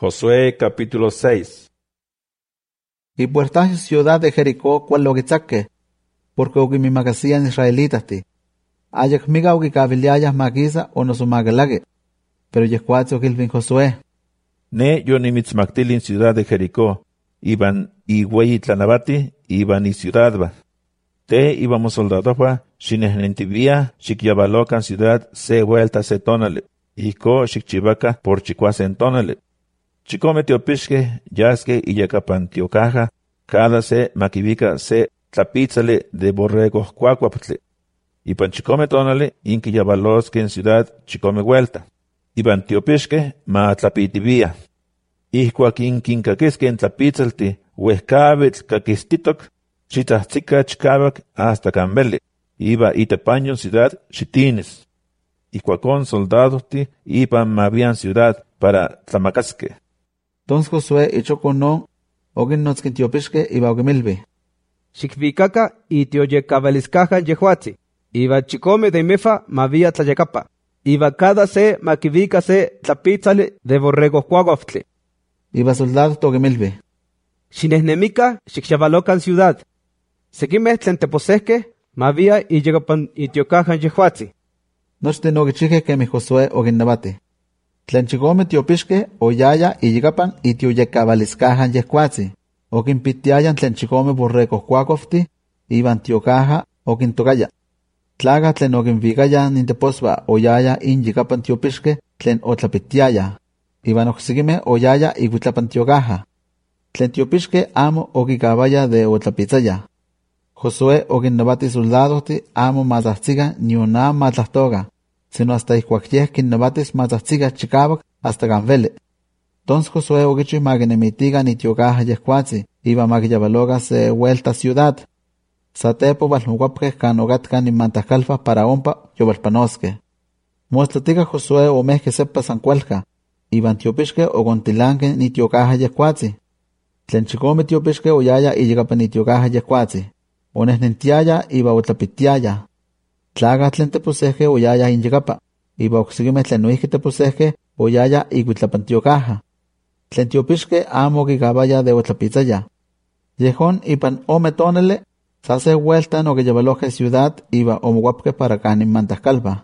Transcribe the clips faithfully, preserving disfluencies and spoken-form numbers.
Josué capítulo seis. Y puertas ciudad de Jericó cual lo que porque oquimimacasían israelitas ti. Ayak miga oquicabiliayas maquisa o no sumagalage. Pero yescuatzo kilvin Josué. Ne yo nimitzmactilin ciudad de Jericó, iban y Tlanabati, iban y ciudadba. Te íbamos soldadosba, xinehentibia, xikyabalocan ciudad se vuelta se tonale, y co xikchivaca por chicuasen tonale. Chicome teopishke, yasque y yacapan tiocaja, cada se maquivica se tlapítzale de borregos cuacuaple. Y pan chicome tonale, inque yabalosque en ciudad chicome vuelta. Y pan teopishke, ma tlapitibia. Y cuaquin quincaquesque en tlapítzalti, huescabetl caquistitok, chitahtica chicavac hasta cambele. Iba itepaño ciudad chitines. Y cuacón soldados ti, iban mabian ciudad para tlamacasque. Entonces Josué echó con no, ogin notzkin tiopishke iba ogemilbe. Xikvikaka y tioyekabaliscaja yehuatzi. Iba chicome de mefa mavia tlayecapa. Iba cada se maquivica se tlapítzale de borregos cuagoftli. Iba soldado togemilbe. Xinehnemica xikxavalocan ciudad. Sequime tlen teposesque mavia y llegapan y tiocajan yehuatzi. Nochte nogichike que mi Josué ogin nabate. Tlen chicome tiopishke oyaya y llegapan y tioyekabaliscajan yehuatzi. Ogin pitiayan tlen chicome borregos cuagofti, iban tiocaja ogin togaya. Tlaga tlen ogin vigaya ninteposba oyaya in llegapan tiopishke tlen otlapitiaya. Iban oxigime oyaya y huitlapan tiocaja. Tlen tiopishke amo ogicabaya de otlapizaya. Josué ogin nabati soldadoti amo mazahziga ni una mazahtoga, sino hasta ihcuacyehkin nabatis mazahziga chicavac hasta ganvele. Tons Josué ogichi magenemitiga ni tiocaja yehcuatzi, iba magyabaloga se vuelta ciudad. Satepo valmuguapque canogatca ni mantacalfa para ompa yobalpanosque. Muestratica Josué omehque sepa sancualca, iban tiopishke ogontilanque ni tiocaja yehcuatzi. Tlen chicome tiopishke oyaya y llegapa ni tiocaja yehcuatzi. Onehnentiaya iba otlapitiaya. Tlaga tlen teposejque oyaya in llegapa, iba oxigime tlen noihque teposejque oyaya y huitlapan tiocaja. Tlen tiopishke amo gigabaya de otlapizaya. Yehon ipan ome tonele, sase vuelta no que llevaloje ciudad iba omoguapque para canin mantascalva.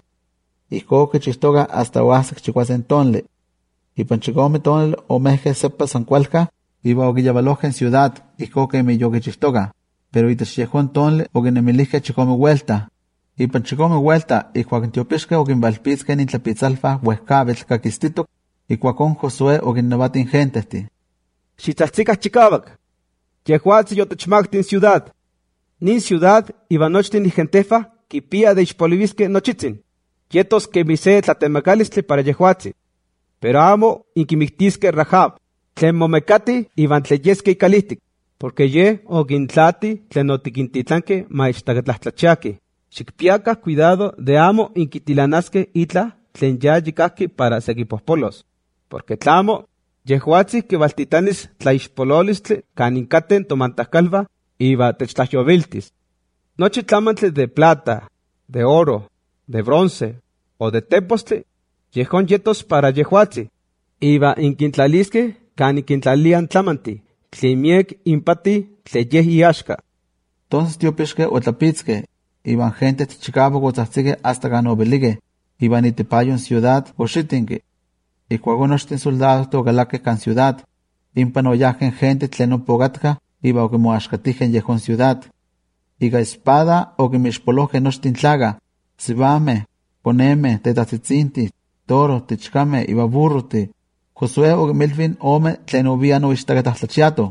Ico que chistoga hasta oasac chicuasen tonle. Ipan chicome tonele omejque sepa sancualca, iba oguillabaloje en ciudad, ico que me yogue chistoga. Pero ita xiejuan tonle oginemilihque chicome vuelta. Ipan chicome vuelta, y cuaquin tiopishke oginvalpizque nin tlapitzalfa huescabetl caquistitok, y cuacón Josué oginnabatin gentesti. Xitzahtzicah chicavac. Yehuatzi yotechmactin ciudad. Nin ciudad iba nochtin ni gentefa, quipia de ixpolivisque nochitzin. Yetos que mise tlatemacalistli para Yehuatzi. Pero amo inquimictisque Rahab. Tlen momecati iban tleyesque y calistic. Porque ye ogintlati tlen otiquintitlanque maixtagatlahtlachiaki. Xicpiaca cuidado de amo inquitilanasque itla tlen ya yicahki para sequipohpolos. Porque tlamo, yehuatzi que valtitanis tlaixpololistli canincaten tomantacalva iba techtlayoviltis. Nochi tlamantle de plata, de oro, de bronce o de tepostli, yehon yetos para yehuatzi. Iba inquintlalisque caniquintlalian tlamanti. Tlimiek impati tleyeh iashka. Entonces tiopishke otlapizque, iban gente tichicabo gotzahtzige hasta ganobelige, iban itipayo en ciudad oxitinque. Y cuagonochten soldados togalaque can ciudad, impan oyajen gente tlenopogatka, iba oquimoashkatijen yehon ciudad. Iga espada oquimixpoloje nochten tlaga, sibame, poneme, tetatitzinti, toro, tichkame, iba burrote. Josué ogemilvin ome tlen obia no ixtagatlachiato.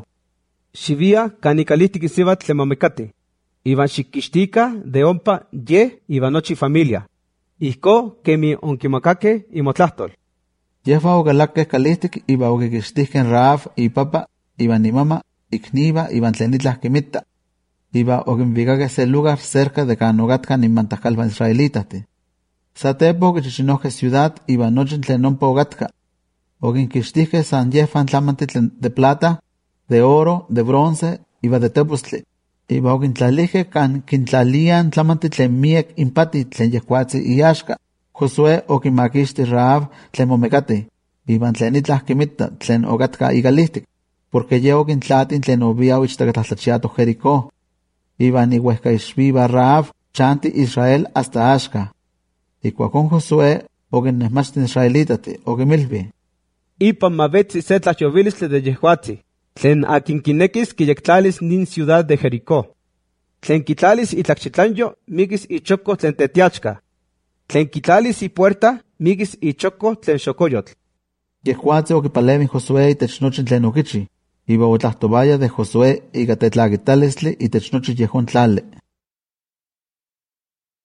Xivia canicalistic siva tlen mamecati. Iban xikixtica de ompa ye iba nochi familia. Ihco kemi onquimacaque imotlahtol. Yefa ogalaque calistic iba ogiquixtiquen Raab y papa, iban ni mama, ikniva, iban tlenitlah quimita. Iba oginvigaque se lugar cerca de canogatca ni mantajcalva israelitate. Satepo ogichichinoje ciudad iba nochi tlen ompa ogatka. Oginquixtique san yefan tlamanti de plata, de oro, de bronce, iba de tepostli. Iba ogintlalije can quintlalian tlamanti tlen miek impati tlen yehuatzi iashka. Josué oquimaquixti Raab tlen momecati. iban tlen itlah kimitta tlen ogatka igalihtik, porque ye okintlatin tlen obia ichtakatlachchiato Jericó, iban ihuesca ixviva Raab chanti Israel hasta Ashka. Ikuakon Josué okinnesmachtin israelitati, okimilvi. Ipan mabetzi se tlachovilistle de Yehuatzi, tlen akin kinekis kiyectlalis nin ciudad de Jericó. Tlen kitlalis itlakchitlanyo, migis ichoko tlen tetiachka. Tlen kitlalis i puerta, migis ichoko tlen xocoyotl. Yehuatzi okipalevi Josué itech nochi tlen okichi, iba otlahtobaya de Josué ika tetlakitalisli itech nochi yehon tlali.